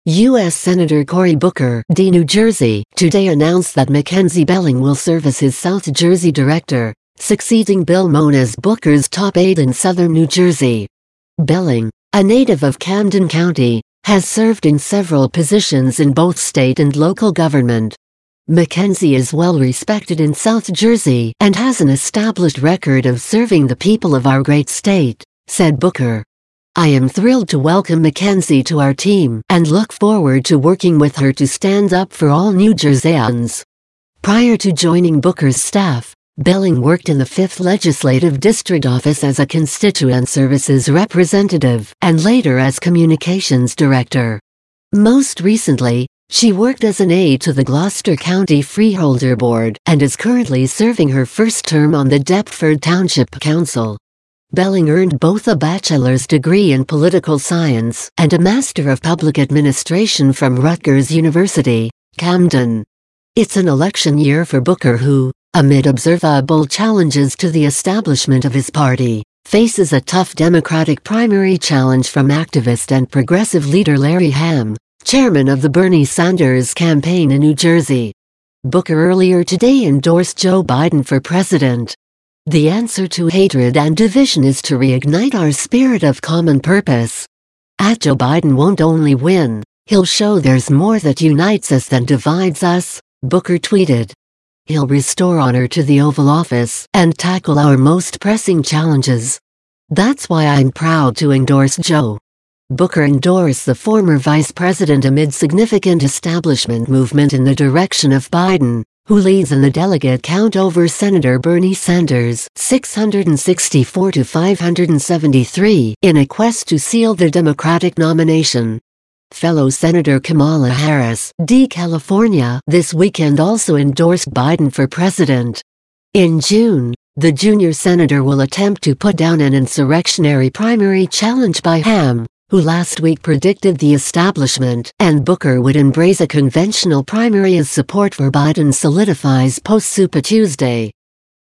U.S. Senator Cory Booker, D. New Jersey, today announced that Mackenzie Belling will serve as his South Jersey director, succeeding Bill Moen as Booker's top aide in southern New Jersey. Belling, a native of Camden County, has served in several positions in both state and local government. Mackenzie is well respected in South Jersey and has an established record of serving the people of our great state, said Booker. I am thrilled to welcome Mackenzie to our team and look forward to working with her to stand up for all New Jerseyans. Prior to joining Booker's staff, Belling worked in the 5th Legislative District Office as a constituent services representative and later as communications director. Most recently, she worked as an aide to the Gloucester County Freeholder Board and is currently serving her first term on the Deptford Township Council. Belling earned both a bachelor's degree in political science and a Master of Public Administration from Rutgers University, Camden. It's an election year for Booker who, amid observable challenges to the establishment of his party, faces a tough Democratic primary challenge from activist and progressive leader Larry Hamm, chairman of the Bernie Sanders campaign in New Jersey. Booker earlier today endorsed Joe Biden for president. The answer to hatred and division is to reignite our spirit of common purpose. Joe Biden won't only win, he'll show there's more that unites us than divides us, Booker tweeted. He'll restore honor to the Oval Office and tackle our most pressing challenges. That's why I'm proud to endorse Joe. Booker endorsed the former vice president amid significant establishment movement in the direction of Biden, who leads in the delegate count over Senator Bernie Sanders 664 to 573 in a quest to seal the Democratic nomination. Fellow Senator Kamala Harris, D. California, this weekend also endorsed Biden for president. In June, the junior senator will attempt to put down an insurrectionary primary challenge by Hamm, who last week predicted the establishment and Booker would embrace a conventional primary as support for Biden solidifies post-Super Tuesday.